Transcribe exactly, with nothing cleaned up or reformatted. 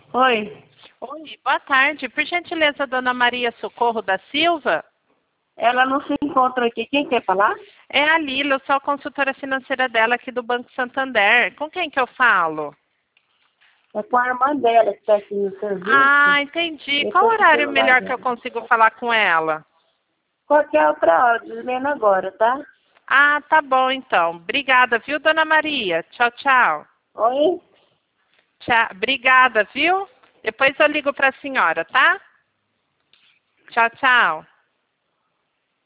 Oi, Oi, boa tarde. Por gentileza, dona Maria Socorro da Silva? ela não se encontra aqui. Quem quer falar? É a Lila, eu sou a consultora financeira dela aqui do Banco Santander. Com quem que eu falo? É com a irmã dela que está aqui no serviço. Ah, entendi. Qual Depois do horário celular melhor que eu dela. consigo falar com ela? Qualquer outra hora, dizendo agora, tá? Ah, tá bom então. Obrigada, viu, dona Maria? Tchau, tchau. Oi? Tchau. Obrigada, viu? Depois eu ligo para a senhora, tá? Tchau, tchau.